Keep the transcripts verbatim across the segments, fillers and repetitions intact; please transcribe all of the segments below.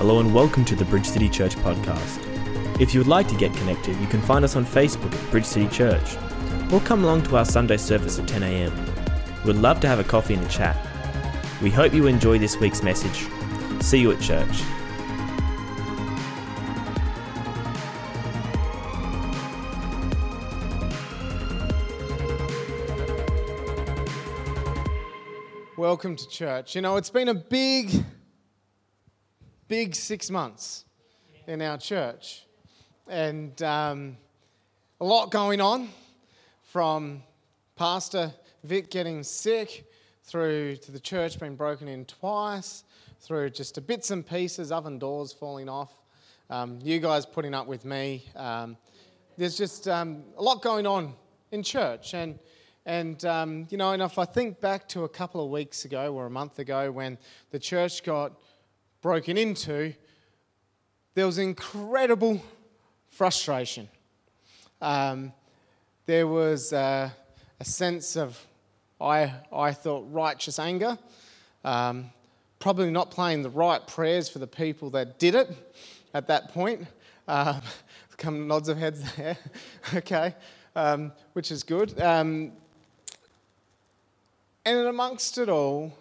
Hello and welcome to the Bridge City Church podcast. If you would like to get connected, you can find us on Facebook at Bridge City Church, or come along to our Sunday service at ten a.m. We'd love to have a coffee and a chat. We hope you enjoy this week's message. See you at church. Welcome to church. You know, it's been a big, big six months in our church. And um, a lot going on, from Pastor Vic getting sick, through to the church being broken in twice, through just to bits and pieces, oven doors falling off, um, you guys putting up with me. Um, there's just um, a lot going on in church. And And, um, you know, and if I think back to a couple of weeks ago or a month ago when the church got broken into, there was incredible frustration. Um, there was uh, a sense of, I I thought, righteous anger, um, probably not playing the right prayers for the people that did it at that point. Uh, come nods of heads there, okay, um, which is good. Um, And amongst it all,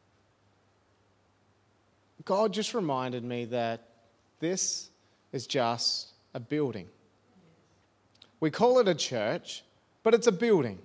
God just reminded me that this is just a building. We call it a church, but it's a building.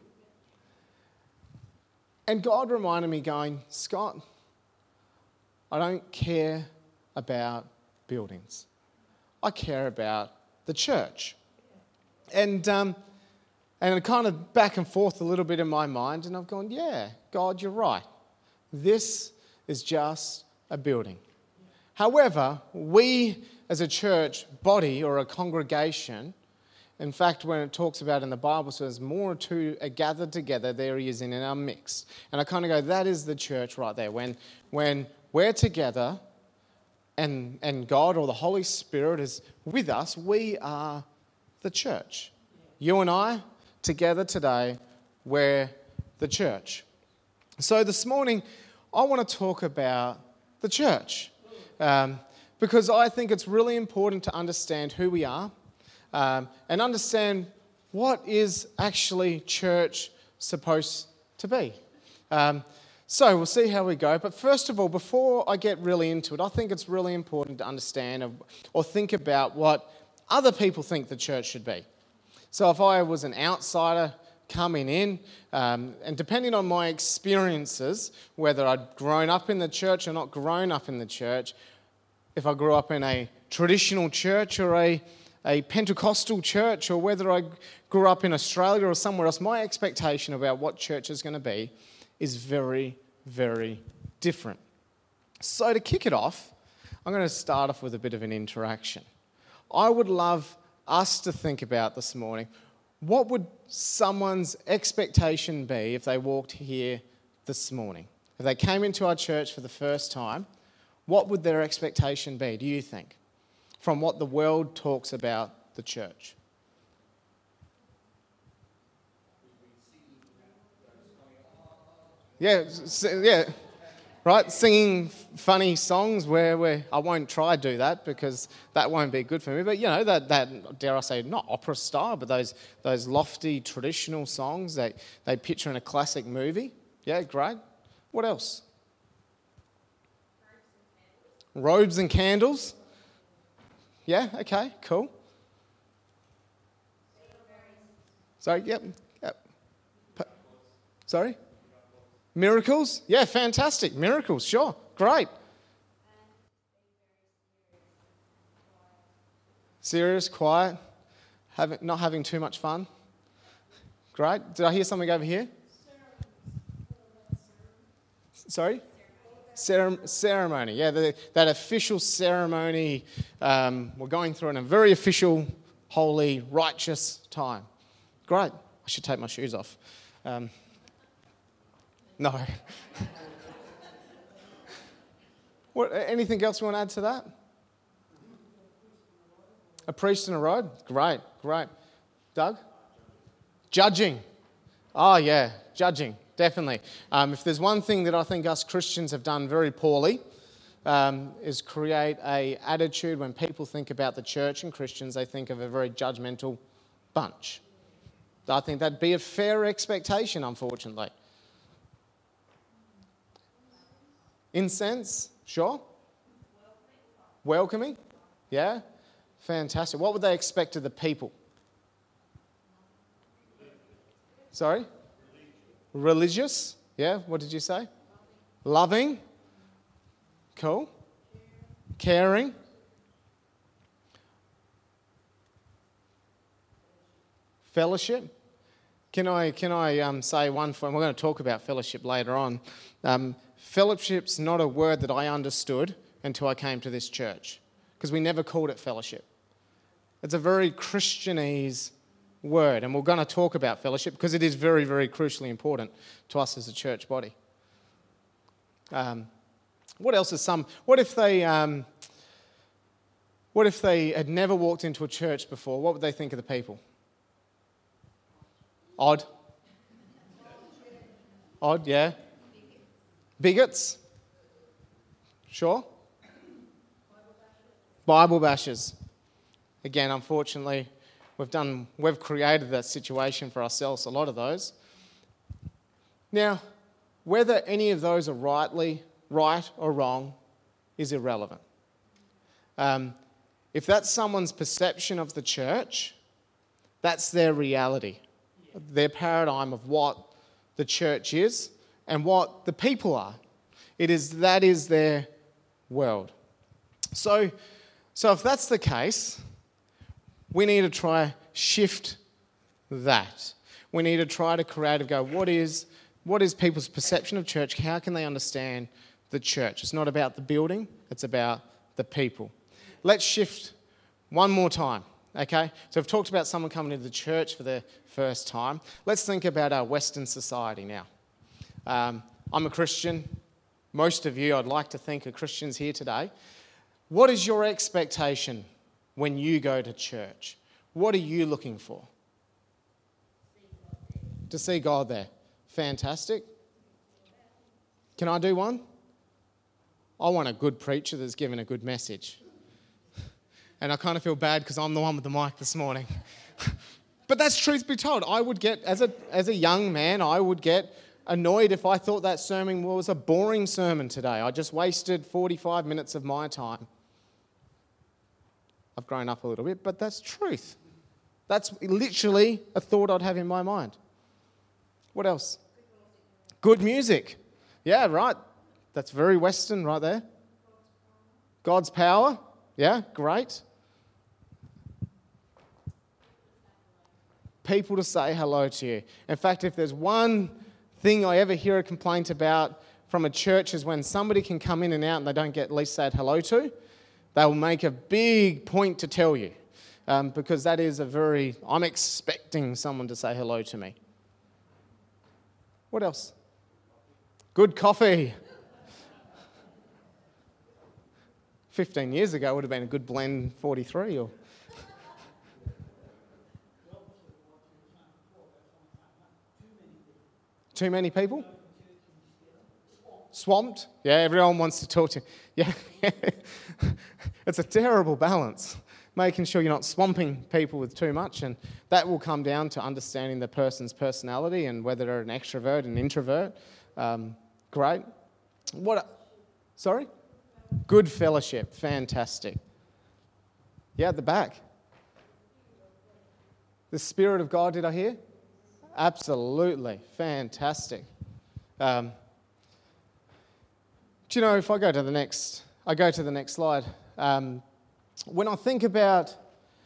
And God reminded me going, Scott, I don't care about buildings. I care about the church. And um, And it kind of back and forth a little bit in my mind, and I've gone, yeah, God, you're right. This is just a building. However, we as a church body or a congregation, in fact, when it talks about in the Bible, says more or two are gathered together, there he is in our midst. And I kind of go, that is the church right there. When, when we're together and, and God or the Holy Spirit is with us, we are the church. You and I, together today, we're the church. So this morning, I want to talk about the church um, because I think it's really important to understand who we are um, and understand what is actually church supposed to be. Um, so we'll see how we go. But first of all, before I get really into it, I think it's really important to understand or think about what other people think the church should be. So if I was an outsider coming in, um, and depending on my experiences, whether I'd grown up in the church or not grown up in the church, if I grew up in a traditional church or a, a Pentecostal church, or whether I grew up in Australia or somewhere else, my expectation about what church is going to be is very, very different. So to kick it off, I'm going to start off with a bit of an interaction. I would love us to think about this morning, what would someone's expectation be if they walked here this morning? If they came into our church for the first time, what would their expectation be, do you think, from what the world talks about the church? Yeah, yeah. Right, singing funny songs where, where I won't try to do that because that won't be good for me. But, you know, that, that dare I say, not opera style, but those those lofty traditional songs that they picture in a classic movie. Yeah, great. What else? Robes and candles. Yeah, okay, cool. Sorry, yep. yep. Sorry? Miracles? Yeah, fantastic. Miracles, sure. Great. Serious, quiet, having, not having too much fun. Great. Did I hear something over here? Sorry? Cere- ceremony. Yeah, the, that official ceremony. Um, we're going through in a very official, holy, righteous time. Great. I should take my shoes off. Um, No. What? Anything else you want to add to that? A priest in a robe? Great, great. Doug? Judging. Oh, yeah, judging, definitely. Um, if there's one thing that I think us Christians have done very poorly, um, is create a attitude when people think about the church and Christians, they think of a very judgmental bunch. I think that'd be a fair expectation, unfortunately. Incense, sure. Welcoming, yeah. Fantastic. What would they expect of the people? Sorry? Religious, yeah. What did you say? Loving. Cool. Caring. Fellowship. Can I can I um, say one for, and we're going to talk about fellowship later on. Um, fellowship's not a word that I understood until I came to this church, because we never called it fellowship. It's a very Christianese word, and we're going to talk about fellowship because it is very, very crucially important to us as a church body. Um, what else is some? What if they? Um, what if they had never walked into a church before? What would they think of the people? Odd. Odd, yeah. Bigots. Sure. Bible bashers. Again, unfortunately, we've done, we've created that situation for ourselves, a lot of those. Now, whether any of those are rightly, right or wrong is irrelevant. Um, if that's someone's perception of the church, that's their reality, their paradigm of what the church is and what the people are. It is, that is their world. So, so if that's the case, we need to try shift that. We need to try to create and go, what is, what is people's perception of church? How can they understand the church? It's not about the building, it's about the people. Let's shift one more time, okay? So we've talked about someone coming into the church for the first time. Let's think about our Western society now. Um, I'm a Christian. Most of you, I'd like to think, are Christians here today. What is your expectation when you go to church? What are you looking for? To see God there. Fantastic. Can I do one? I want a good preacher that's given a good message. And I kind of feel bad because I'm the one with the mic this morning. But that's truth be told. I would get, as a as a young man, I would get annoyed if I thought that sermon was a boring sermon today. I just wasted forty-five minutes of my time. I've grown up a little bit, but that's truth. That's literally a thought I'd have in my mind. What else? Good music. Yeah, right. That's very Western right there. God's power. Yeah, great. People to say hello to you. In fact, if there's one thing I ever hear a complaint about from a church is when somebody can come in and out and they don't get at least said hello to, they will make a big point to tell you, um, because that is a very, I'm expecting someone to say hello to me. What else? Good coffee. fifteen years ago would have been a good blend forty-three or... Too many people? Swamped? Yeah, everyone wants to talk to you. Yeah, it's a terrible balance, making sure you're not swamping people with too much, and that will come down to understanding the person's personality and whether they're an extrovert, an introvert. Um, great. What? Sorry? Good fellowship. Fantastic. Yeah, at the back. The Spirit of God, did I hear? Absolutely. Fantastic. Um, do you know, if I go to the next, I go to the next slide. Um, when I think about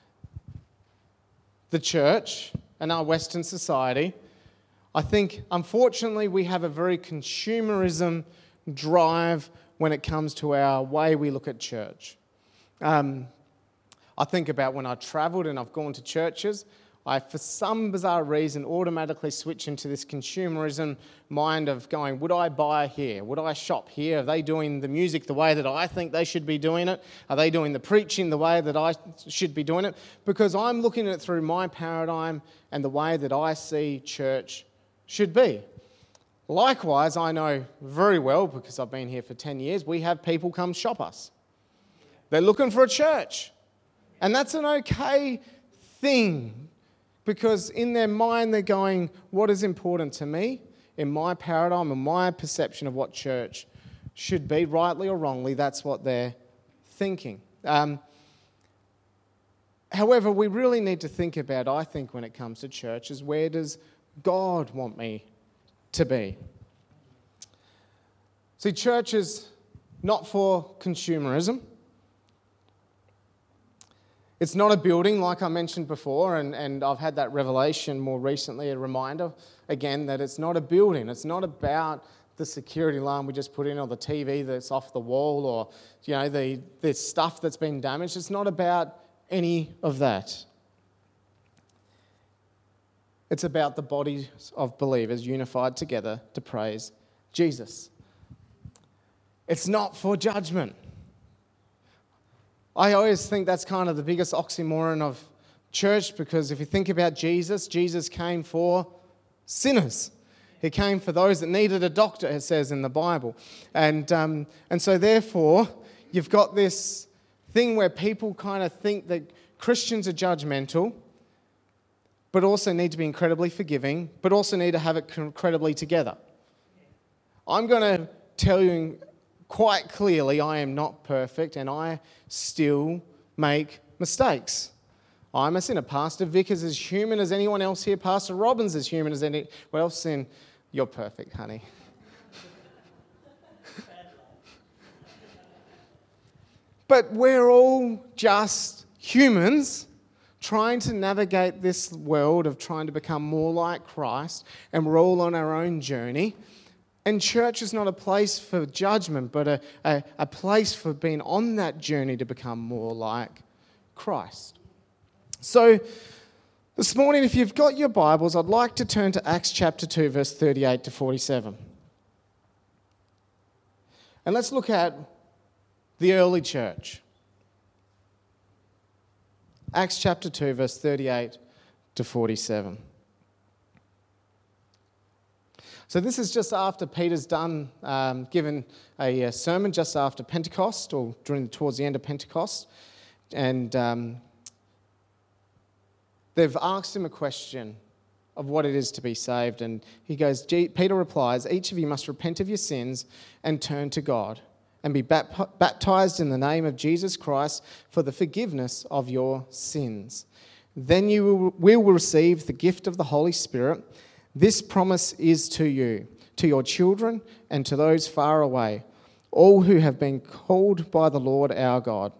the church and our Western society, I think, unfortunately, we have a very consumerism drive when it comes to our way we look at church. Um, I think about when I travelled and I've gone to churches, I, for some bizarre reason, automatically switch into this consumerism mind of going, would I buy here? Would I shop here? Are they doing the music the way that I think they should be doing it? Are they doing the preaching the way that I should be doing it? Because I'm looking at it through my paradigm and the way that I see church should be. Likewise, I know very well, because I've been here for ten years, we have people come shop us. They're looking for a church. And that's an okay thing, because in their mind they're going, what is important to me? In my paradigm and my perception of what church should be, rightly or wrongly, that's what they're thinking. Um, however, we really need to think about, I think, when it comes to church, is where does God want me to be? See, church is not for consumerism. It's not a building, like I mentioned before, and, and I've had that revelation more recently, a reminder, again, that it's not a building. It's not about the security alarm we just put in, or the T V that's off the wall, or, you know, the, the stuff that's been damaged. It's not about any of that. It's about the body of believers unified together to praise Jesus. It's not for judgment. I always think that's kind of the biggest oxymoron of church, because if you think about Jesus, Jesus came for sinners. He came for those that needed a doctor, it says in the Bible. And um, and so therefore, you've got this thing where people kind of think that Christians are judgmental, but also need to be incredibly forgiving, but also need to have it incredibly together. I'm going to tell you quite clearly, I am not perfect, and I still make mistakes. I'm a sinner. Pastor Vic is as human as anyone else here. Pastor Robbins is human as anyone else. And you're perfect, honey. But we're all just humans trying to navigate this world of trying to become more like Christ, and we're all on our own journey. And church is not a place for judgment, but a, a, a place for being on that journey to become more like Christ. So this morning, if you've got your Bibles, I'd like to turn to Acts chapter two, verse thirty-eight to forty-seven. And let's look at the early church. Acts chapter two, verse thirty-eight to forty-seven. So this is just after Peter's done, um, given a, a sermon just after Pentecost, or during towards the end of Pentecost. And um, they've asked him a question of what it is to be saved. And he goes, Peter replies, each of you must repent of your sins and turn to God, and be baptized in the name of Jesus Christ for the forgiveness of your sins. Then you will receive the gift of the Holy Spirit. This promise is to you, to your children, and to those far away, all who have been called by the Lord our God.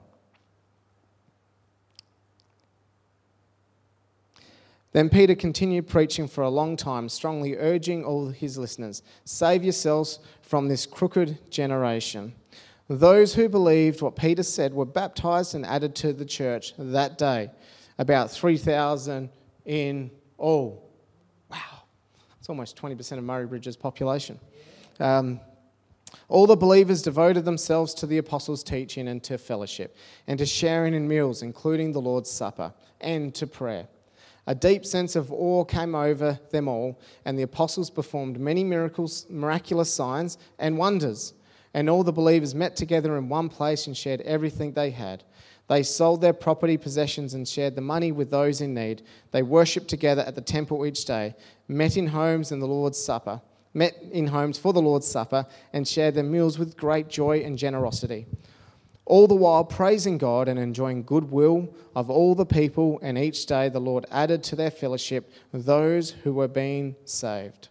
Then Peter continued preaching for a long time, strongly urging all his listeners, save yourselves from this crooked generation. Those who believed what Peter said were baptized and added to the church that day, about three thousand in all. Wow, it's almost twenty percent of Murray Bridge's population. Um, all the believers devoted themselves to the apostles' teaching and to fellowship, and to sharing in meals, including the Lord's Supper, and to prayer. A deep sense of awe came over them all, and the apostles performed many miracles, miraculous signs and wonders. And all the believers met together in one place and shared everything they had. They sold their property possessions and shared the money with those in need. They worshipped together at the temple each day, met in homes in the Lord's Supper, met in homes for the Lord's Supper, and shared their meals with great joy and generosity. All the while praising God and enjoying goodwill of all the people, and each day the Lord added to their fellowship those who were being saved.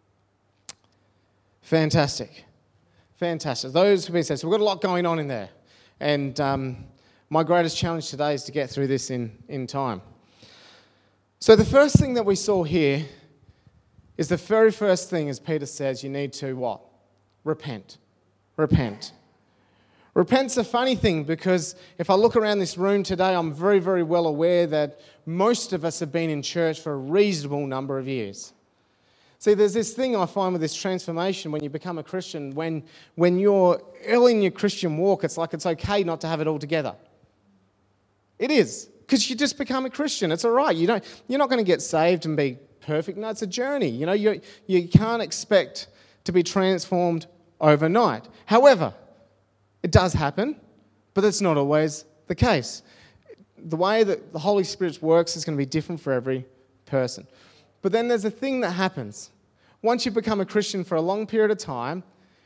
Fantastic. Fantastic. Those who have been saved. So we've got a lot going on in there. And um, my greatest challenge today is to get through this in, in time. So the first thing that we saw here is the very first thing, as Peter says, you need to what? Repent. Repent. Repent's a funny thing, because if I look around this room today, I'm very, very well aware that most of us have been in church for a reasonable number of years. See, there's this thing I find with this transformation when you become a Christian. When, when you're early in your Christian walk, it's like it's okay not to have it all together. It is, because you just become a Christian. It's all right. You don't, you're not going to get saved and be perfect. No, it's a journey. You know, you you can't expect to be transformed overnight. However, it does happen, but that's not always the case. The way that the Holy Spirit works is going to be different for every person. But then there's a thing that happens. Once you become a Christian for a long period of time,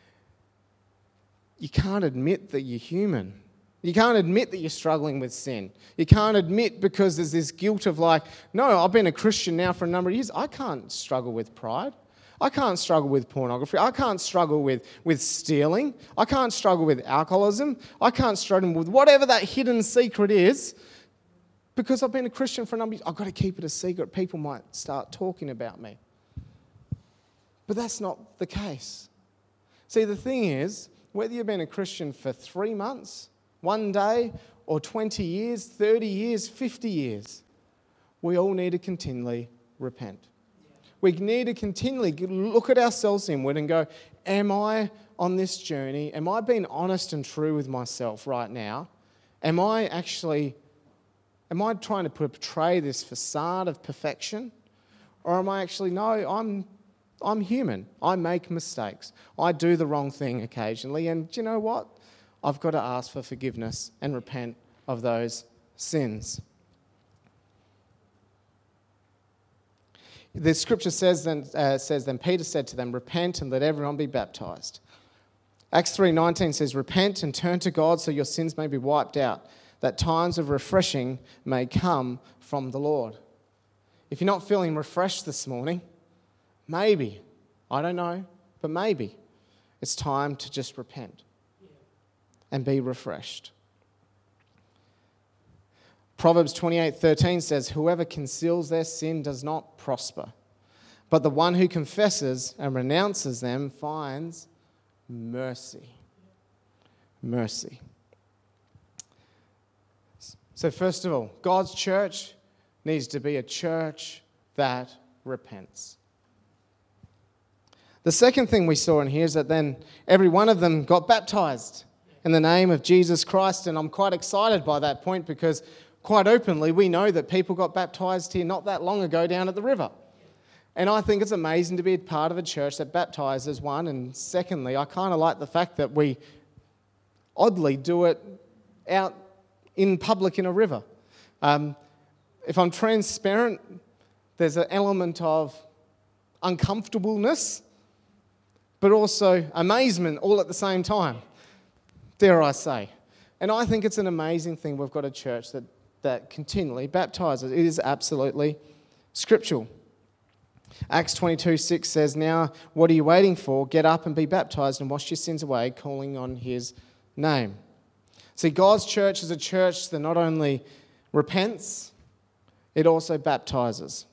you can't admit that you're human. You can't admit that you're struggling with sin. You can't admit because there's this guilt of like, no, I've been a Christian now for a number of years. I can't struggle with pride. I can't struggle with pornography. I can't struggle with, with stealing. I can't struggle with alcoholism. I can't struggle with whatever that hidden secret is because I've been a Christian for a number of years. I've got to keep it a secret. People might start talking about me. But that's not the case. See, the thing is, whether you've been a Christian for three months, one day, or twenty years, thirty years, fifty years, we all need to continually repent. We need to continually look at ourselves inward and go, am I on this journey? Am I being honest and true with myself right now? Am I actually, am I trying to portray this facade of perfection? Or am I actually, no, I'm I'm human. I make mistakes. I do the wrong thing occasionally. And do you know what? I've got to ask for forgiveness and repent of those sins. The scripture says then, uh, says, then Peter said to them, repent and let everyone be baptized. Acts three nineteen says, repent and turn to God so your sins may be wiped out, that times of refreshing may come from the Lord. If you're not feeling refreshed this morning, maybe, I don't know, but maybe it's time to just repent and be refreshed. Proverbs twenty-eight thirteen says, whoever conceals their sin does not prosper, but the one who confesses and renounces them finds mercy. Mercy. So first of all, God's church needs to be a church that repents. The second thing we saw in here is that then every one of them got baptized in the name of Jesus Christ. And I'm quite excited by that point because quite openly we know that people got baptized here not that long ago down at the river. And I think it's amazing to be a part of a church that baptizes, one. And secondly, I kind of like the fact that we oddly do it out in public in a river. Um, if I'm transparent, there's an element of uncomfortableness, but also amazement all at the same time, dare I say. And I think it's an amazing thing we've got a church that, that continually baptizes. It is absolutely scriptural. Acts twenty-two six says, now what are you waiting for? Get up and be baptized and wash your sins away, calling on his name. See, God's church is a church that not only repents, it also baptizes.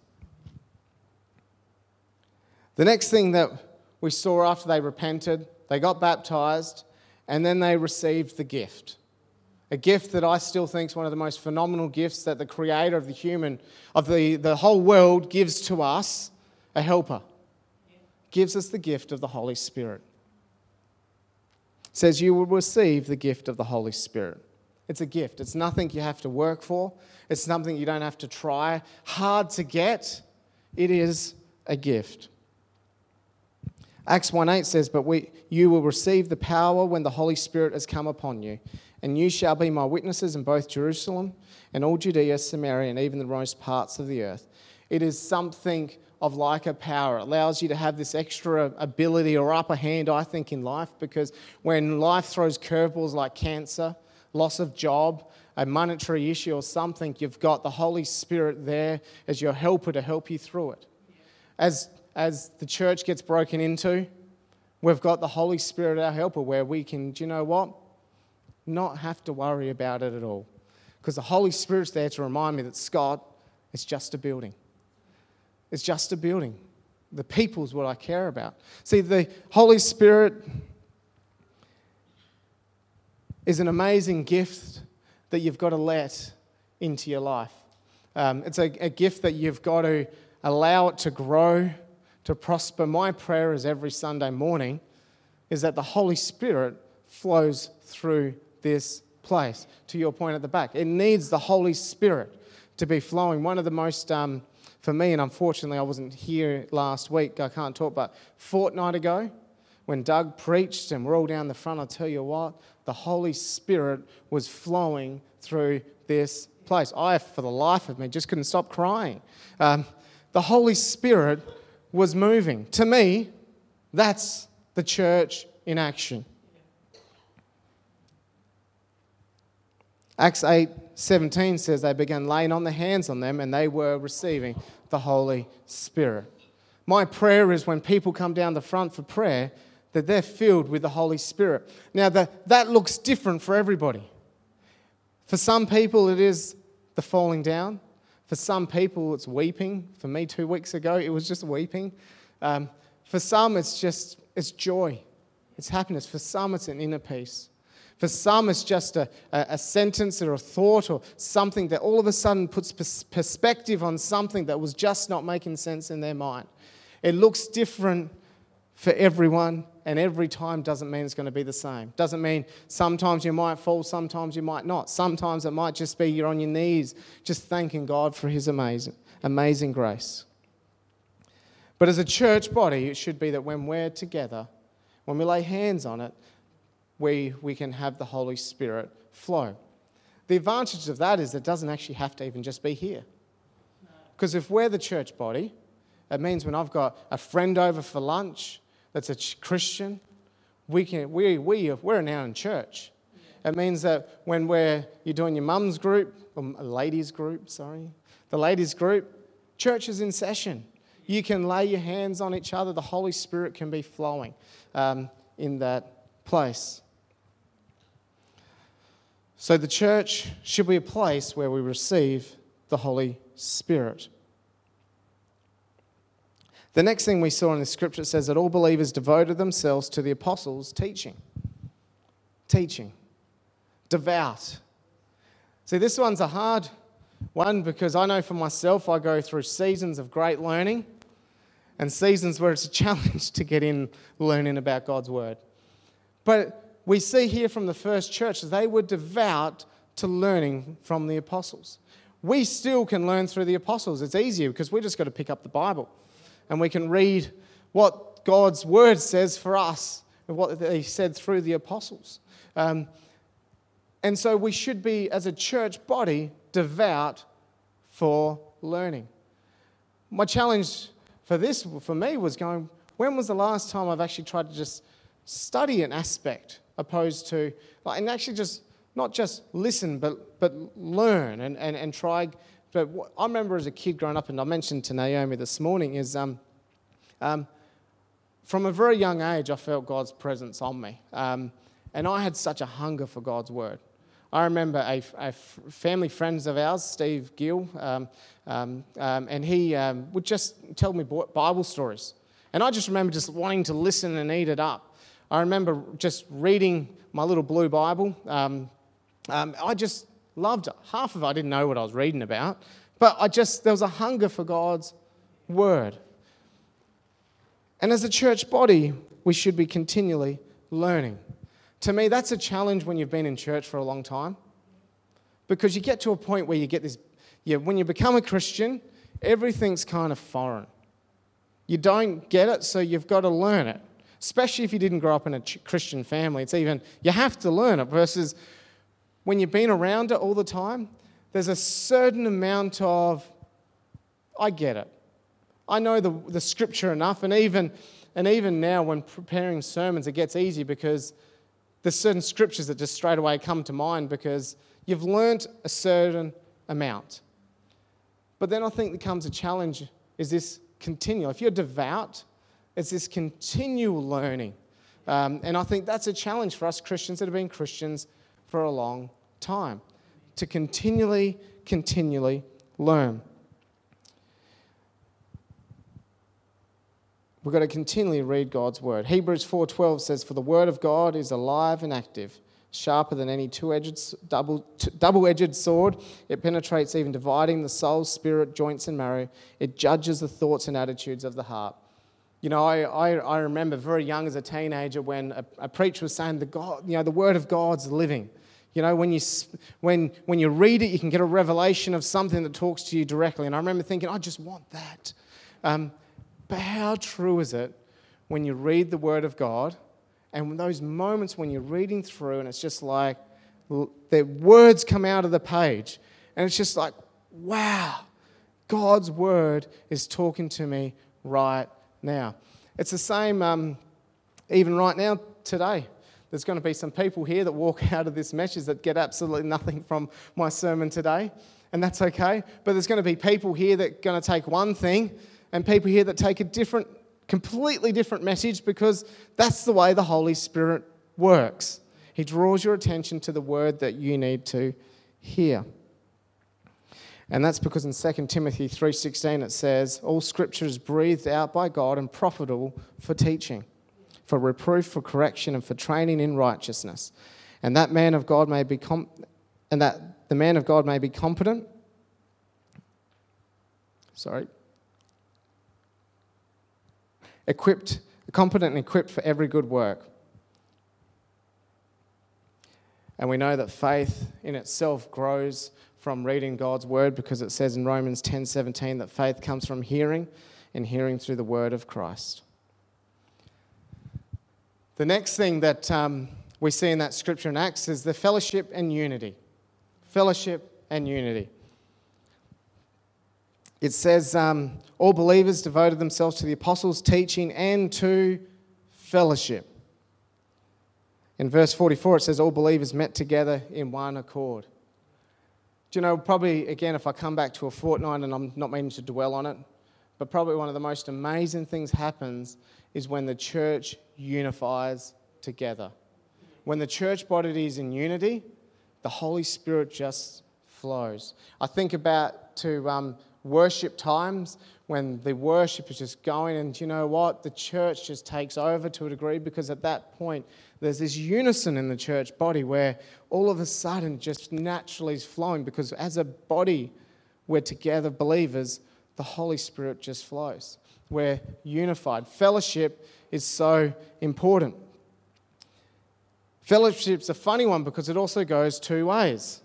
The next thing that we saw after they repented, they got baptized, and then they received the gift. A gift that I still think is one of the most phenomenal gifts that the creator of the human, of the, the whole world gives to us, a helper. Gives us the gift of the Holy Spirit. It says you will receive the gift of the Holy Spirit. It's a gift. It's nothing you have to work for. It's something you don't have to try hard to get. It is a gift. Acts one eight says, but we, you will receive the power when the Holy Spirit has come upon you, and you shall be my witnesses in both Jerusalem and all Judea, Samaria, and even the remotest parts of the earth. It is something of like a power. It allows you to have this extra ability or upper hand, I think, in life, because when life throws curveballs like cancer, loss of job, a monetary issue or something, you've got the Holy Spirit there as your helper to help you through it. As As the church gets broken into, we've got the Holy Spirit, our helper, where we can, do you know what? Not have to worry about it at all. Because the Holy Spirit's there to remind me that, Scott, it's just a building. It's just a building. The people's what I care about. See, the Holy Spirit is an amazing gift that you've got to let into your life. Um, it's a, a gift that you've got to allow it to grow, to prosper. My prayer is every Sunday morning is that the Holy Spirit flows through this place. To your point at the back, it needs the Holy Spirit to be flowing. One of the most, um, for me, and unfortunately I wasn't here last week, I can't talk, but fortnight ago, when Doug preached and we're all down the front, I'll tell you what, the Holy Spirit was flowing through this place. I, for the life of me, just couldn't stop crying. Um, the Holy Spirit was moving. To me, that's the church in action. Acts eight seventeen says they began laying on the hands on them and they were receiving the Holy Spirit. My prayer is when people come down the front for prayer, that they're filled with the Holy Spirit. Now, the, that looks different for everybody. For some people, it is the falling down. For some people, it's weeping. For me, two weeks ago, it was just weeping. Um, for some, it's just, it's joy. It's happiness. For some, it's an inner peace. For some, it's just a, a, a sentence or a thought or something that all of a sudden puts pers- perspective on something that was just not making sense in their mind. It looks different for everyone, and every time doesn't mean it's going to be the same. Doesn't mean sometimes you might fall, sometimes you might not. Sometimes it might just be you're on your knees just thanking God for his amazing, amazing grace. But as a church body, it should be that when we're together, when we lay hands on it, we, we can have the Holy Spirit flow. The advantage of that is it doesn't actually have to even just be here. Because if we're the church body, it means when I've got a friend over for lunch that's a Christian, we can, we, we, we're now in church. It means that when we're, you're doing your mum's group, or ladies group, sorry, the ladies group, church is in session. You can lay your hands on each other. The Holy Spirit can be flowing um, in that place. So the church should be a place where we receive the Holy Spirit. The next thing we saw in the scripture says that all believers devoted themselves to the apostles' teaching. Teaching. Devout. See, this one's a hard one because I know for myself I go through seasons of great learning and seasons where it's a challenge to get in learning about God's word. But we see here from the first church that they were devout to learning from the apostles. We still can learn through the apostles. It's easier because we just got to pick up the Bible and we can read what God's word says for us and what they said through the apostles. Um, and so we should be, as a church body, devout for learning. My challenge for this, for me, was going, when was the last time I've actually tried to just study an aspect opposed to, like, and actually just, not just listen, but but learn and, and, and try. But what I remember as a kid growing up, and I mentioned to Naomi this morning, is um, um, from a very young age, I felt God's presence on me. Um, and I had such a hunger for God's word. I remember a, a family friends of ours, Steve Gill, um, um, um, and he um, would just tell me Bible stories. And I just remember just wanting to listen and eat it up. I remember just reading my little blue Bible. Um, um, I just loved it. Half of it I didn't know what I was reading about, but I just, there was a hunger for God's word. And as a church body, we should be continually learning. To me, that's a challenge when you've been in church for a long time, because you get to a point where you get this, yeah, when you become a Christian, everything's kind of foreign. You don't get it, so you've got to learn it. Especially if you didn't grow up in a Christian family. It's even, you have to learn it, versus when you've been around it all the time, there's a certain amount of, I get it. I know the, the scripture enough, and even, and even now when preparing sermons, it gets easy because there's certain scriptures that just straight away come to mind because you've learnt a certain amount. But then I think there comes a challenge, is this continual. If you're devout, it's this continual learning. Um, and I think that's a challenge for us Christians that have been Christians for a long time, to continually, continually learn. We've got to continually read God's word. Hebrews four twelve says, "For the word of God is alive and active, sharper than any two-edged, double, t- double-edged sword. It penetrates even dividing the soul, spirit, joints and marrow. It judges the thoughts and attitudes of the heart." You know, I, I, I remember very young as a teenager when a, a preacher was saying, the God, you know, the word of God's living. You know, when you when when you read it, you can get a revelation of something that talks to you directly. And I remember thinking, I just want that. Um, but how true is it when you read the Word of God, and those moments when you're reading through and it's just like the words come out of the page, and it's just like, wow, God's Word is talking to me right now. It's the same um, even right now today. There's going to be some people here that walk out of this message that get absolutely nothing from my sermon today, and that's okay. But there's going to be people here that are going to take one thing, and people here that take a different, completely different message, because that's the way the Holy Spirit works. He draws your attention to the word that you need to hear. And that's because in Second Timothy three sixteen it says, all scripture is breathed out by God and profitable for teaching, for reproof, for correction, and for training in righteousness. And that man of God may be com- and that the man of God may be competent. Sorry. Equipped, competent and equipped for every good work. And we know that faith in itself grows from reading God's word, because it says in Romans ten seventeen that faith comes from hearing, and hearing through the word of Christ. The next thing that um, we see in that scripture in Acts is the fellowship and unity. Fellowship and unity. It says, um, all believers devoted themselves to the apostles' teaching and to fellowship. In verse forty-four, it says, all believers met together in one accord. Do you know, probably, again, if I come back to a fortnight, and I'm not meaning to dwell on it, but probably one of the most amazing things happens is when the church unifies together. When the church body is in unity, the Holy Spirit just flows. I think about to um, worship times when the worship is just going, and you know what? The church just takes over to a degree, because at that point there's this unison in the church body where all of a sudden just naturally is flowing, because as a body we're together believers, the Holy Spirit just flows. We're unified. Fellowship is so important. Fellowship's a funny one because it also goes two ways.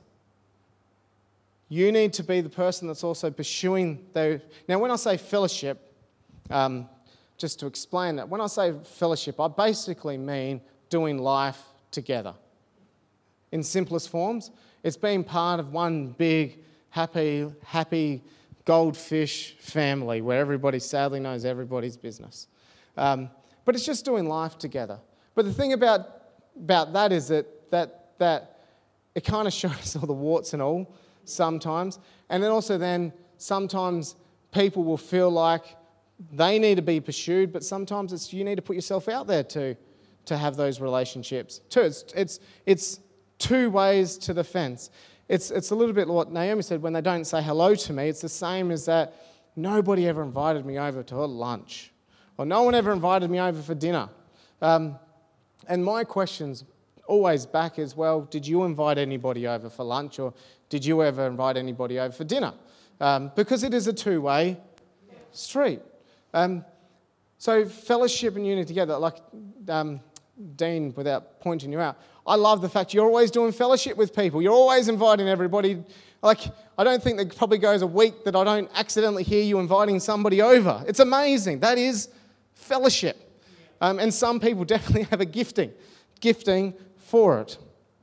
You need to be the person that's also pursuing those. Now, when I say fellowship, um, just to explain that, when I say fellowship, I basically mean doing life together. In simplest forms, it's being part of one big, happy, happy goldfish family where everybody sadly knows everybody's business. Um, but it's just doing life together. But the thing about, about that is that, that, that it kind of shows all the warts and all sometimes. And then also then sometimes people will feel like they need to be pursued, but sometimes it's you need to put yourself out there to, to have those relationships too. It's, it's, it's two ways to the fence. It's, it's a little bit like what Naomi said, when they don't say hello to me, it's the same as that nobody ever invited me over to a lunch, or no one ever invited me over for dinner. Um, and my question's always back is, well, did you invite anybody over for lunch, or did you ever invite anybody over for dinner? Um, because it is a two-way street. Um, so fellowship and unity together, like um, Dean, without pointing you out, I love the fact you're always doing fellowship with people. You're always inviting everybody. Like, I don't think there probably goes a week that I don't accidentally hear you inviting somebody over. It's amazing. That is fellowship. Um, and some people definitely have a gifting, gifting for it.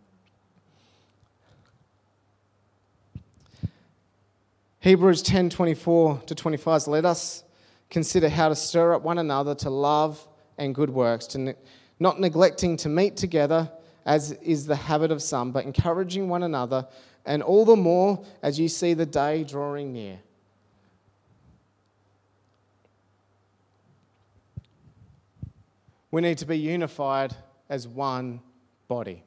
Hebrews ten twenty-four to twenty-five says, let us consider how to stir up one another to love and good works, to ne- not neglecting to meet together, as is the habit of some, but encouraging one another, and all the more as you see the day drawing near. We need to be unified as one body.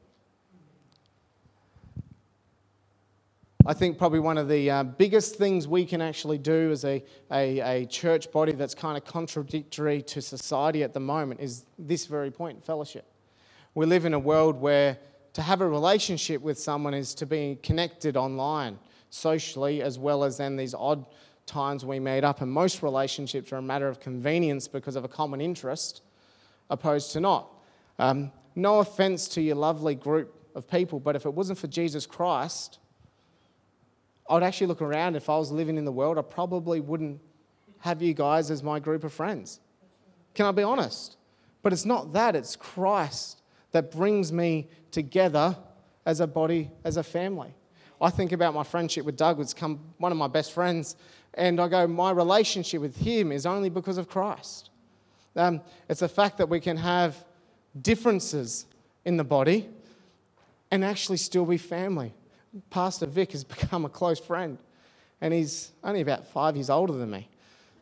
I think probably one of the uh, biggest things we can actually do as a, a, a church body that's kind of contradictory to society at the moment is this very point, fellowship. We live in a world where to have a relationship with someone is to be connected online, socially, as well as then these odd times we meet up. And most relationships are a matter of convenience because of a common interest, opposed to not. Um, no offense to your lovely group of people, but if it wasn't for Jesus Christ, I'd actually look around. If I was living in the world, I probably wouldn't have you guys as my group of friends. Can I be honest? But it's not that, it's Christ that brings me together as a body, as a family. I think about my friendship with Doug, who's come one of my best friends, and I go, my relationship with him is only because of Christ. Um, it's the fact that we can have differences in the body and actually still be family. Pastor Vic has become a close friend, and he's only about five years older than me.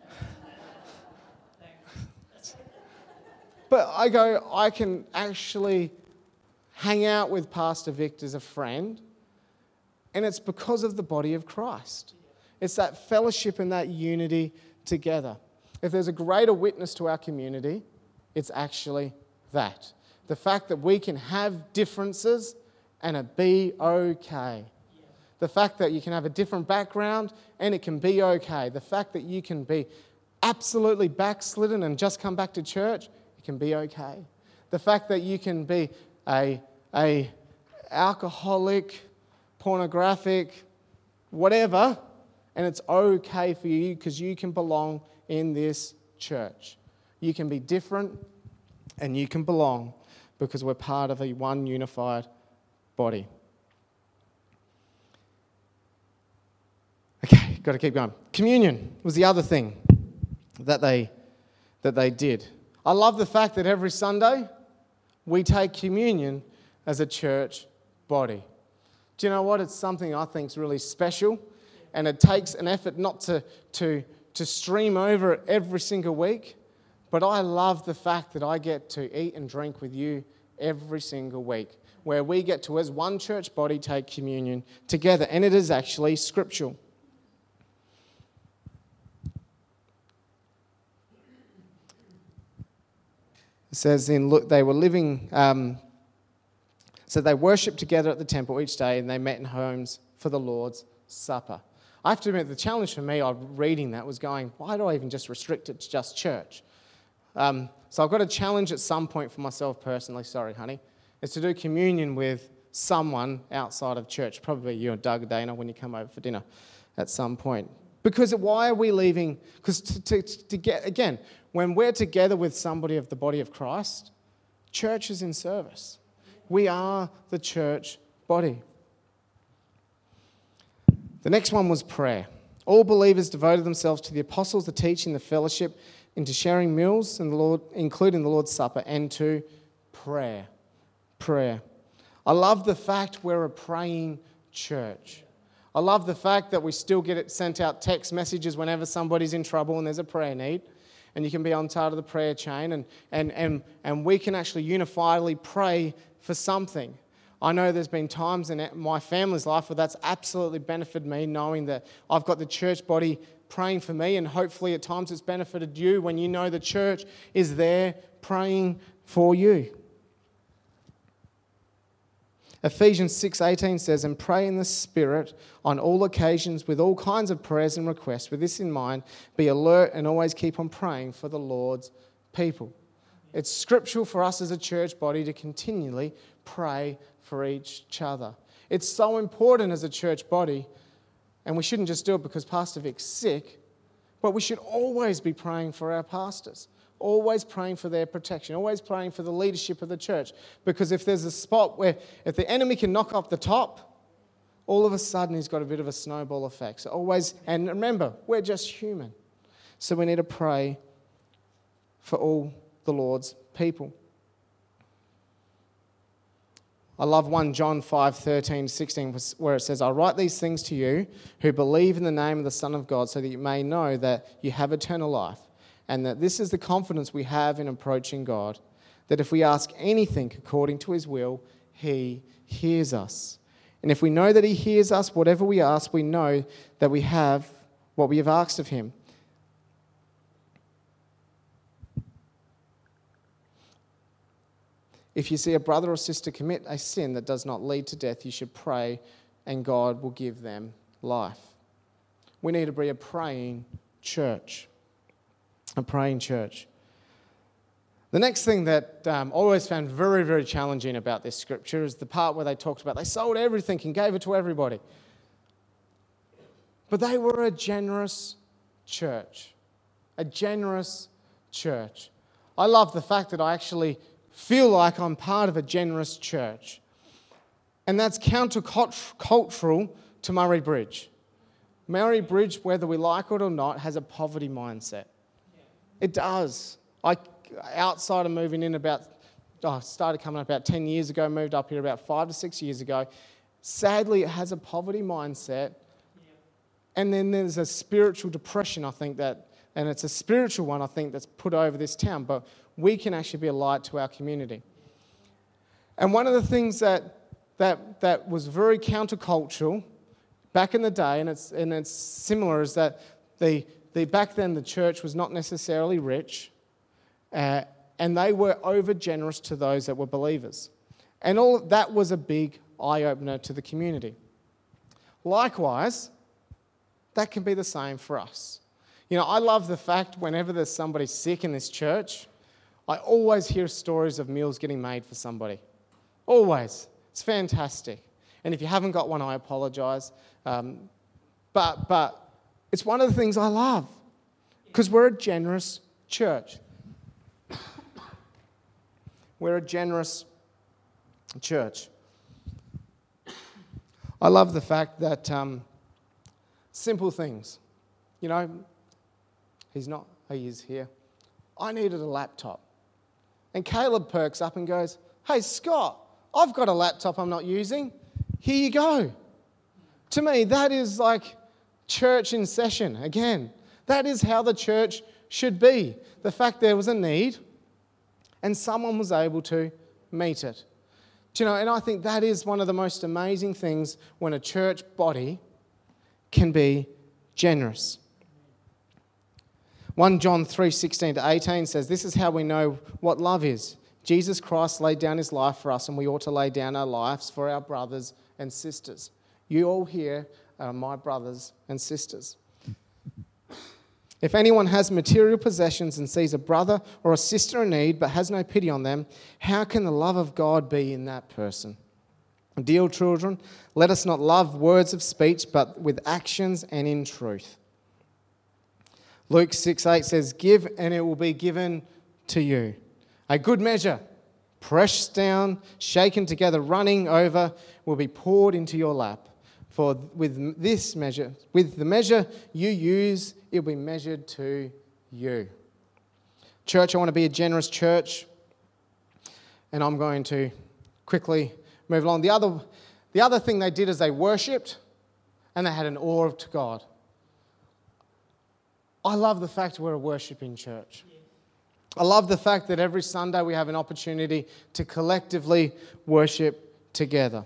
But I go, I can actually hang out with Pastor Vic as a friend, and it's because of the body of Christ. It's that fellowship and that unity together. If there's a greater witness to our community, it's actually that. The fact that we can have differences and it be okay. The fact that you can have a different background and it can be okay. The fact that you can be absolutely backslidden and just come back to church, it can be okay. The fact that you can be a, a alcoholic, pornographic, whatever, and it's okay for you because you can belong in this church. You can be different and you can belong because we're part of a one unified body. Okay, got to keep going. Communion was the other thing that they that they did. I love the fact that every Sunday we take communion as a church body. Do you know what? It's something I think is really special, and it takes an effort not to, to, to stream over it every single week, but I love the fact that I get to eat and drink with you every single week, where we get to, as one church body, take communion together, and it is actually scriptural. It says in look, they were living, um, so they worshipped together at the temple each day, and they met in homes for the Lord's Supper. I have to admit, the challenge for me of reading that was going, why do I even just restrict it to just church? Um, so I've got a challenge at some point for myself personally, sorry honey, is to do communion with someone outside of church, probably you and Doug, Dana, when you come over for dinner at some point. Because why are we leaving? Because to, to, to get, again, when we're together with somebody of the body of Christ, church is in service. We are the church body. The next one was prayer. All believers devoted themselves to the apostles, the teaching, the fellowship, into sharing meals, and the Lord, including the Lord's Supper, and to prayer. Prayer. I love the fact we're a praying church. I love the fact that we still get it sent out text messages whenever somebody's in trouble and there's a prayer need. And you can be on part of the prayer chain, and, and, and, and we can actually unifiedly pray for something. I know there's been times in my family's life where that's absolutely benefited me, knowing that I've got the church body praying for me, and hopefully at times it's benefited you when you know the church is there praying for you. Ephesians six eighteen says, and pray in the Spirit on all occasions with all kinds of prayers and requests. With this in mind, be alert and always keep on praying for the Lord's people. It's scriptural for us as a church body to continually pray for each other. It's so important as a church body, and we shouldn't just do it because Pastor Vic's sick, but we should always be praying for our pastors. Always praying for their protection, always praying for the leadership of the church. Because if there's a spot where, if the enemy can knock off the top, all of a sudden he's got a bit of a snowball effect. So always, and remember, we're just human. So we need to pray for all the Lord's people. I love First John five thirteen to sixteen, where it says, I write these things to you who believe in the name of the Son of God, so that you may know that you have eternal life. And that this is the confidence we have in approaching God, that if we ask anything according to his will, he hears us. And if we know that he hears us, whatever we ask, we know that we have what we have asked of him. If you see a brother or sister commit a sin that does not lead to death, you should pray, and God will give them life. We need to be a praying church. A praying church. The next thing that um, I always found very, very challenging about this scripture is the part where they talked about they sold everything and gave it to everybody. But they were a generous church. A generous church. I love the fact that I actually feel like I'm part of a generous church. And that's countercultural to Murray Bridge. Murray Bridge, whether we like it or not, has a poverty mindset. It does. I, outside of moving in about, I started coming up about ten years ago, moved up here about five to six years ago. Sadly, it has a poverty mindset. And then there's a spiritual depression, I think, that, and it's a spiritual one, I think, that's put over this town. But we can actually be a light to our community. And one of the things that that that was very countercultural back in the day, and it's and it's similar, is that the the back then the church was not necessarily rich, uh, and they were over generous to those that were believers, and all that was a big eye opener to the community. Likewise, that can be the same for us. You know, I love the fact whenever there's somebody sick in this church, I always hear stories of meals getting made for somebody. Always. It's fantastic. And if you haven't got one, I apologise. Um, but but it's one of the things I love because we're a generous church. We're a generous church. I love the fact that um, simple things, you know, he's not, he is here. I needed a laptop. And Caleb perks up and goes, "Hey, Scott, I've got a laptop I'm not using. Here you go." To me, that is like church in session. Again, that is how the church should be. The fact there was a need and someone was able to meet it. Do you know, and I think that is one of the most amazing things when a church body can be generous. First John three sixteen to eighteen says, "This is how we know what love is. Jesus Christ laid down his life for us, and we ought to lay down our lives for our brothers and sisters." You all here are my brothers and sisters. "If anyone has material possessions and sees a brother or a sister in need but has no pity on them, how can the love of God be in that person? Dear children, let us not love words of speech, but with actions and in truth." Luke six eight says, "Give and it will be given to you. A good measure, pressed down, shaken together, running over, will be poured into your lap. For with this measure, with the measure you use, it will be measured to you." Church, I want to be a generous church, and I'm going to quickly move along. The other, the other thing they did is they worshipped, and they had an awe to God. I love the fact we're a worshiping church. I love the fact that every Sunday we have an opportunity to collectively worship together.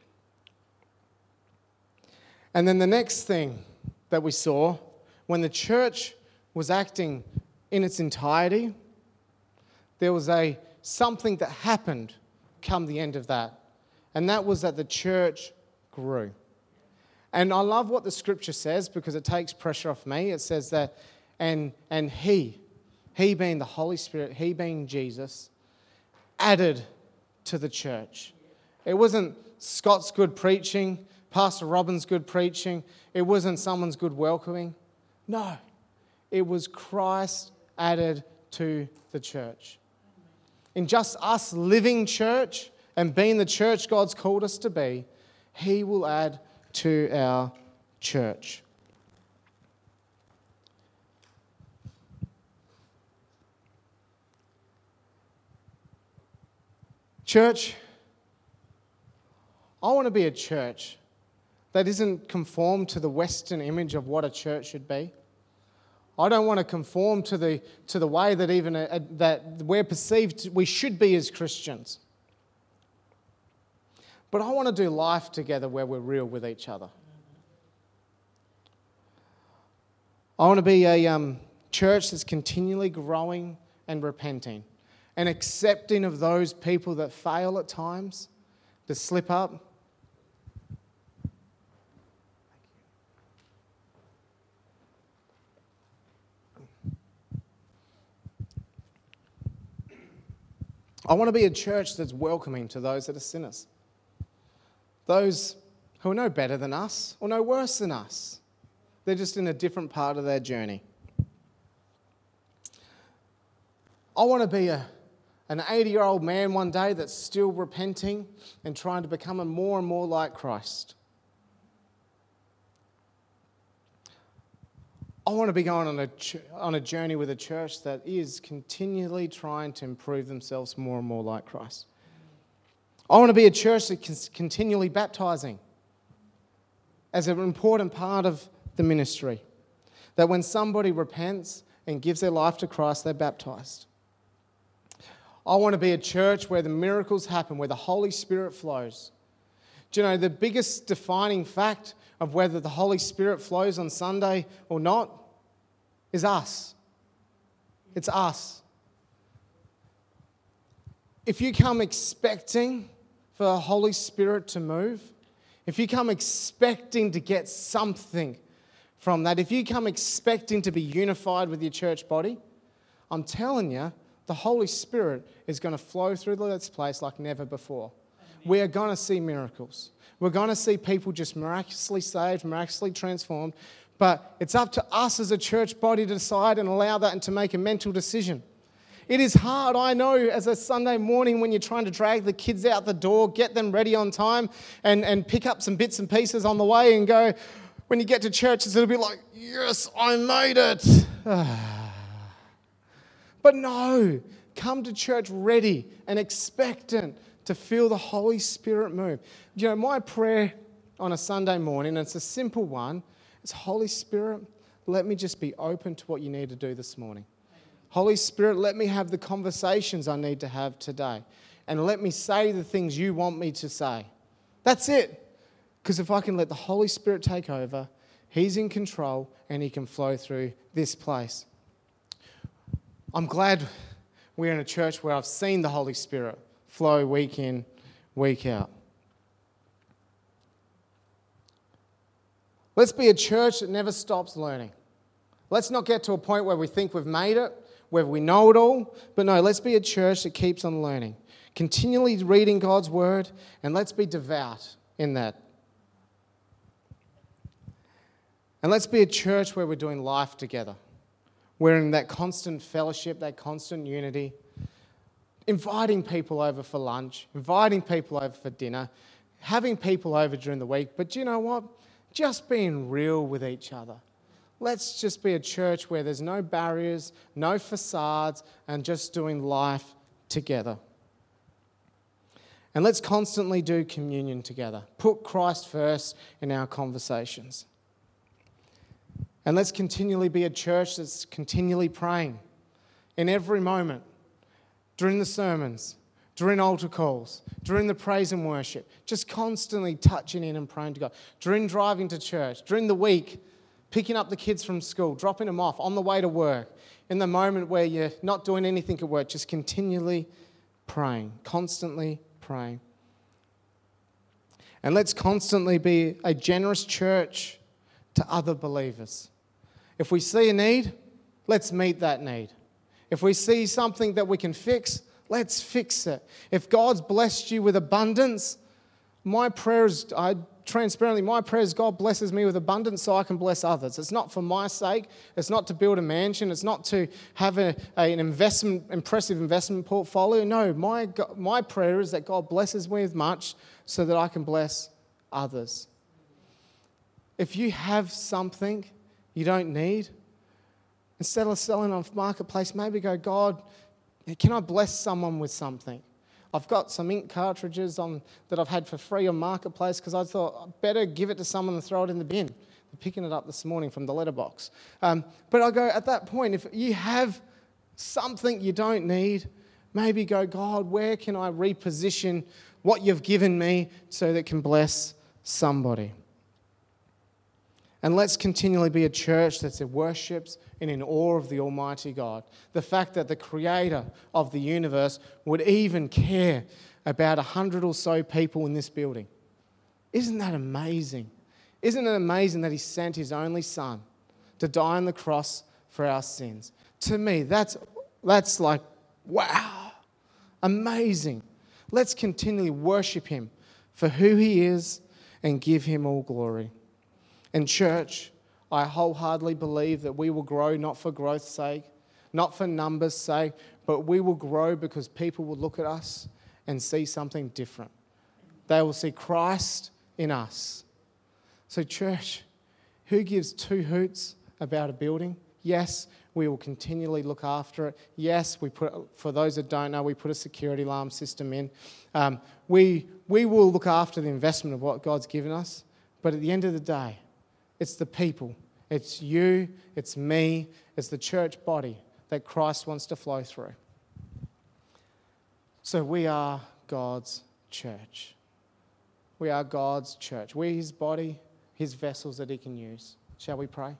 And then the next thing that we saw, when the church was acting in its entirety, there was a something that happened come the end of that. And that was that the church grew. And I love what the scripture says because it takes pressure off me. It says that, and and he, he being the Holy Spirit, he being Jesus, added to the church. It wasn't Scott's good preaching, Pastor Robin's good preaching. It wasn't someone's good welcoming. No, it was Christ added to the church. In just us living church and being the church God's called us to be, he will add to our church. Church, I want to be a church that isn't conformed to the Western image of what a church should be. I don't want to conform to the to the way that even a, a, that we're perceived we should be as Christians. But I want to do life together where we're real with each other. I want to be a um, church that's continually growing and repenting and accepting of those people that fail at times, to slip up. I want to be a church that's welcoming to those that are sinners. Those who are no better than us or no worse than us. They're just in a different part of their journey. I want to be a, an eighty-year-old man one day that's still repenting and trying to become a more and more like Christ. I want to be going on a, on a journey with a church that is continually trying to improve themselves more and more like Christ. I want to be a church that is continually baptizing as an important part of the ministry. That when somebody repents and gives their life to Christ, they're baptized. I want to be a church where the miracles happen, where the Holy Spirit flows. Do you know, the biggest defining fact of whether the Holy Spirit flows on Sunday or not is us. It's us. If you come expecting for the Holy Spirit to move, if you come expecting to get something from that, if you come expecting to be unified with your church body, I'm telling you, the Holy Spirit is going to flow through this place like never before. We are going to see miracles. We're going to see people just miraculously saved, miraculously transformed. But it's up to us as a church body to decide and allow that and to make a mental decision. It is hard, I know, as a Sunday morning when you're trying to drag the kids out the door, get them ready on time, and, and pick up some bits and pieces on the way and go, when you get to church, it's a little bit like, yes, I made it. But no, come to church ready and expectant to feel the Holy Spirit move. You know, my prayer on a Sunday morning, and it's a simple one, is Holy Spirit, let me just be open to what you need to do this morning. Holy Spirit, let me have the conversations I need to have today. And let me say the things you want me to say. That's it. Because if I can let the Holy Spirit take over, He's in control and He can flow through this place. I'm glad we're in a church where I've seen the Holy Spirit flow week in, week out. Let's be a church that never stops learning. Let's not get to a point where we think we've made it, where we know it all. But no, let's be a church that keeps on learning. Continually reading God's word, and let's be devout in that. And let's be a church where we're doing life together. We're in that constant fellowship, that constant unity. Inviting people over for lunch, inviting people over for dinner, having people over during the week. But you know what? Just being real with each other. Let's just be a church where there's no barriers, no facades, and just doing life together. And let's constantly do communion together. Put Christ first in our conversations. And let's continually be a church that's continually praying in every moment, during the sermons, during altar calls, during the praise and worship, just constantly touching in and praying to God. During driving to church, during the week, picking up the kids from school, dropping them off on the way to work, in the moment where you're not doing anything at work, just continually praying, constantly praying. And let's constantly be a generous church to other believers. If we see a need, let's meet that need. If we see something that we can fix, let's fix it. If God's blessed you with abundance, my prayer is, I transparently, my prayer is God blesses me with abundance so I can bless others. It's not for my sake. It's not to build a mansion. It's not to have a, a, an investment, impressive investment portfolio. No, my, my prayer is that God blesses me with much so that I can bless others. If you have something you don't need, instead of selling on Marketplace, maybe go, God, can I bless someone with something? I've got some ink cartridges on that I've had for free on Marketplace because I thought I'd better give it to someone and throw it in the bin. I'm picking it up this morning from the letterbox. Um, but I go, at that point, if you have something you don't need, maybe go, God, where can I reposition what you've given me so that it can bless somebody? And let's continually be a church that worships and in awe of the Almighty God. The fact that the Creator of the universe would even care about a hundred or so people in this building. Isn't that amazing? Isn't it amazing that He sent His only Son to die on the cross for our sins? To me, that's, that's like, wow, amazing. Let's continually worship Him for who He is and give Him all glory. And church, I wholeheartedly believe that we will grow not for growth's sake, not for numbers' sake, but we will grow because people will look at us and see something different. They will see Christ in us. So church, who gives two hoots about a building? Yes, we will continually look after it. Yes, we put, for those that don't know, we put a security alarm system in. Um, we, we will look after the investment of what God's given us. But at the end of the day, it's the people. It's you, it's me, it's the church body that Christ wants to flow through. So we are God's church. We are God's church. We're his body, his vessels that he can use. Shall we pray?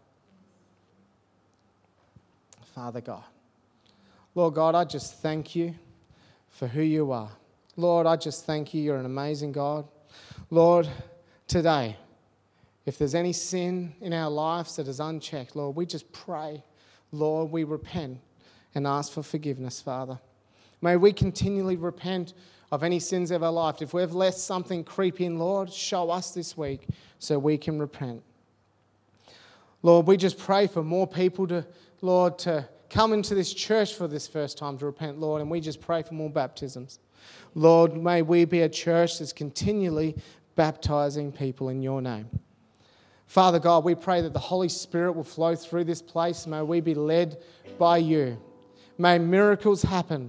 Father God, Lord God, I just thank you for who you are. Lord, I just thank you. You're an amazing God. Lord, today, if there's any sin in our lives that is unchecked, Lord, we just pray. Lord, we repent and ask for forgiveness, Father. May we continually repent of any sins of our life. If we've let something creep in, Lord, show us this week so we can repent. Lord, we just pray for more people to, Lord, to come into this church for this first time to repent, Lord, and we just pray for more baptisms. Lord, may we be a church that's continually baptizing people in your name. Father God, we pray that the Holy Spirit will flow through this place. May we be led by you. May miracles happen.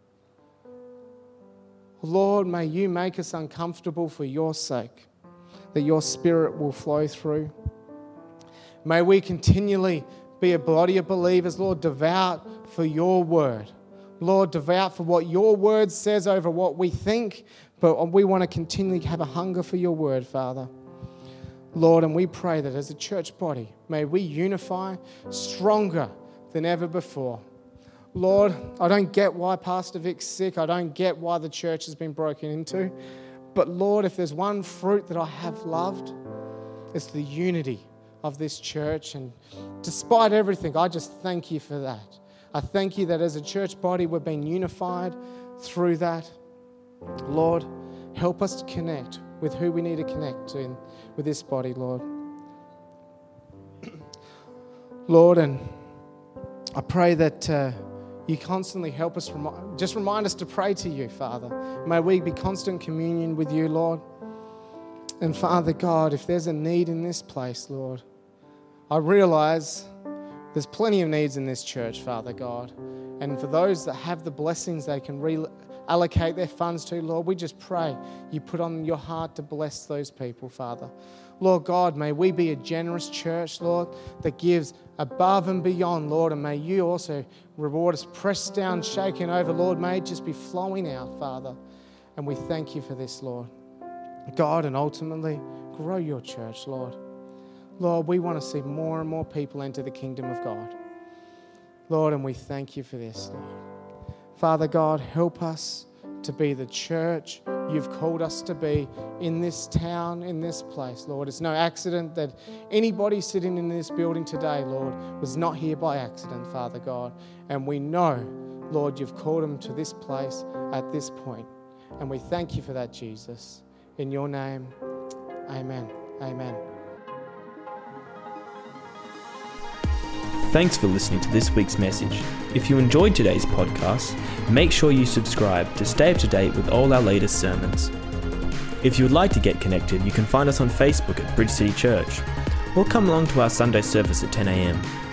Lord, may you make us uncomfortable for your sake, that your Spirit will flow through. May we continually be a body of believers, Lord, devout for your word. Lord, devout for what your word says over what we think, but we want to continually have a hunger for your word, Father. Lord, and we pray that as a church body, may we unify stronger than ever before. Lord, I don't get why Pastor Vic's sick. I don't get why the church has been broken into. But Lord, if there's one fruit that I have loved, it's the unity of this church. And despite everything, I just thank you for that. I thank you that as a church body, we've been unified through that. Lord, help us to connect with who we need to connect to in, with this body, Lord. Lord, and I pray that uh, you constantly help us, remi- just remind us to pray to you, Father. May we be constant communion with you, Lord. And Father God, if there's a need in this place, Lord, I realize there's plenty of needs in this church, Father God. And for those that have the blessings they can reallocate their funds to, Lord, we just pray you put on your heart to bless those people, Father. Lord God, may we be a generous church, Lord, that gives above and beyond, Lord, and may you also reward us, pressed down, shaken over, Lord, may it just be flowing out, Father. And we thank you for this, Lord. God, and ultimately, grow your church, Lord. Lord, we want to see more and more people enter the kingdom of God. Lord, and we thank you for this, Lord. Father God, help us to be the church you've called us to be in this town, in this place, Lord. It's no accident that anybody sitting in this building today, Lord, was not here by accident, Father God. And we know, Lord, you've called them to this place at this point. And we thank you for that, Jesus. In your name, amen. Amen. Thanks for listening to this week's message. If you enjoyed today's podcast, make sure you subscribe to stay up to date with all our latest sermons. If you would like to get connected, you can find us on Facebook at Bridge City Church, or come along to our Sunday service at ten a.m.